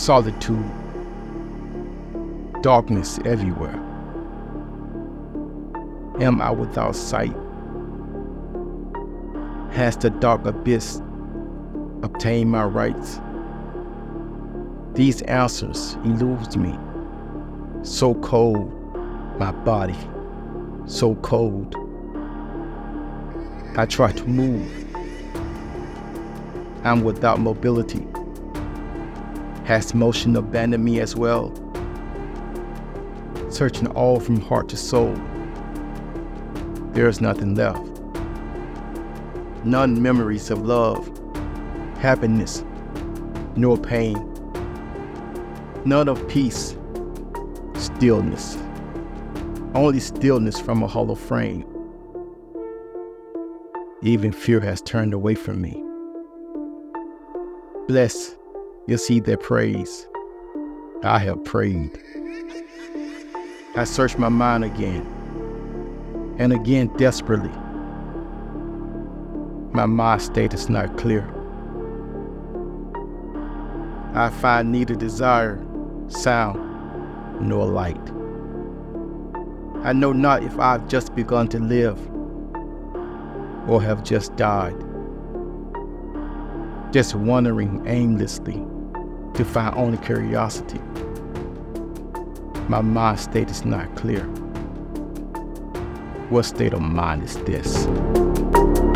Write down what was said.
solitude, darkness everywhere. Am I without sight? Has the dark abyss obtained my rights? These answers elude me. So cold, my body, so cold. I try to move. I'm without mobility. Has motion abandoned me as well? Searching all from heart to soul, there is nothing left. None memories of love, happiness, nor pain. None of peace, stillness. Only stillness from a hollow frame. Even fear has turned away from me. Blessed is he that prays. I have prayed. I search my mind again, and again desperately. My mind state is not clear. I find neither desire, sound, nor light. I know not if I've just begun to live or have just died. Just wandering aimlessly to find only curiosity. My mind state is not clear. What state of mind is this?